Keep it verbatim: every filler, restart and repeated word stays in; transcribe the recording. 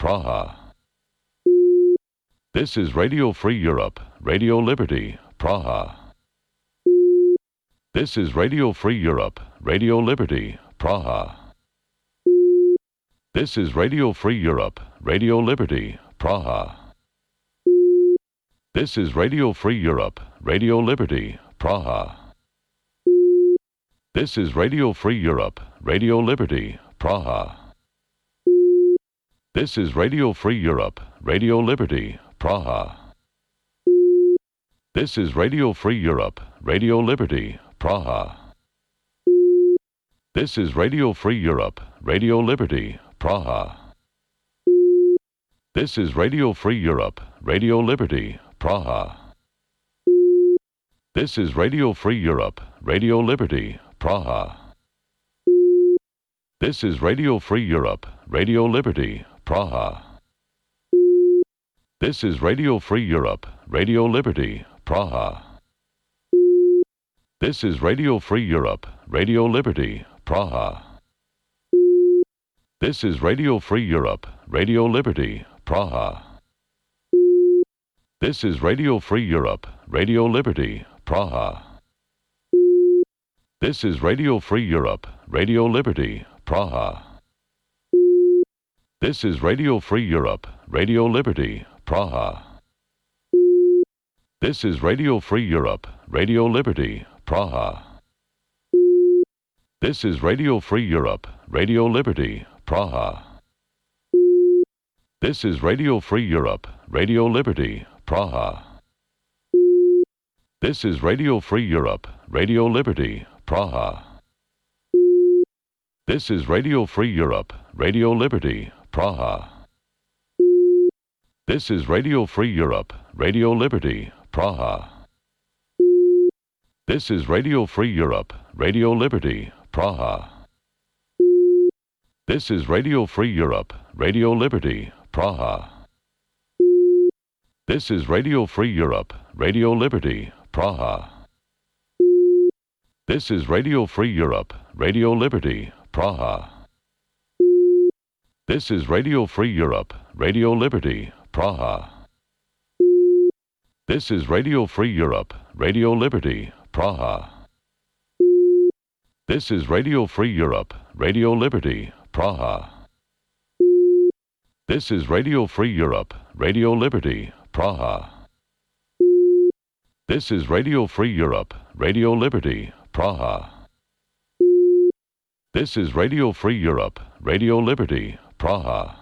Praha. This is Radio Free Europe, Radio Liberty, Praha. This is Radio Free Europe, Radio Liberty, Praha. This is Radio Free Europe, Radio Liberty, Praha. This is Radio Free Europe, Radio Liberty, Praha. This is Radio Free Europe, Radio Liberty, Praha. This is Radio Free Europe, Radio Liberty, Praha. This is Radio Free Europe, Radio Liberty, Praha. This is Radio Free Europe, Radio Liberty, Praha. This is Radio Free Europe, Radio Liberty, Praha. This is Radio Free Europe, Radio Liberty, Praha. This is Radio Free Europe, Radio Liberty, Praha. This is Radio Free Europe, Radio Liberty, Praha. This is Radio Free Europe, Radio Liberty, Praha. This is Radio Free Europe, Radio Liberty, Praha. This is Radio Free Europe, Radio Liberty, Praha. This is Radio Free Europe, Radio Liberty, Praha. This is Radio Free Europe, Radio Liberty, Praha. This is Radio Free Europe, Radio Liberty, Praha. This is Radio Free Europe, Radio Liberty, Praha. This is Radio Free Europe, Radio Liberty, Praha. This is Radio Free Europe, Radio Liberty, Praha. This is Radio Free Europe, Radio Liberty, Praha. This is Radio Free Europe, Radio Liberty, Praha. This is Radio Free Europe, Radio Liberty, Praha. This is Radio Free Europe, Radio Liberty, Praha. This is Radio Free Europe, Radio Liberty, Praha. This is Radio Free Europe, Radio Liberty, Praha. This is Radio Free Europe, Radio Liberty, Praha. This is Radio Free Europe, Radio Liberty, Praha. This is Radio Free Europe, Radio Liberty, Praha. This is Radio Free Europe, Radio Liberty, Praha. This is Radio Free Europe, Radio Liberty, Praha. This is Radio Free Europe, Radio Liberty, Praha.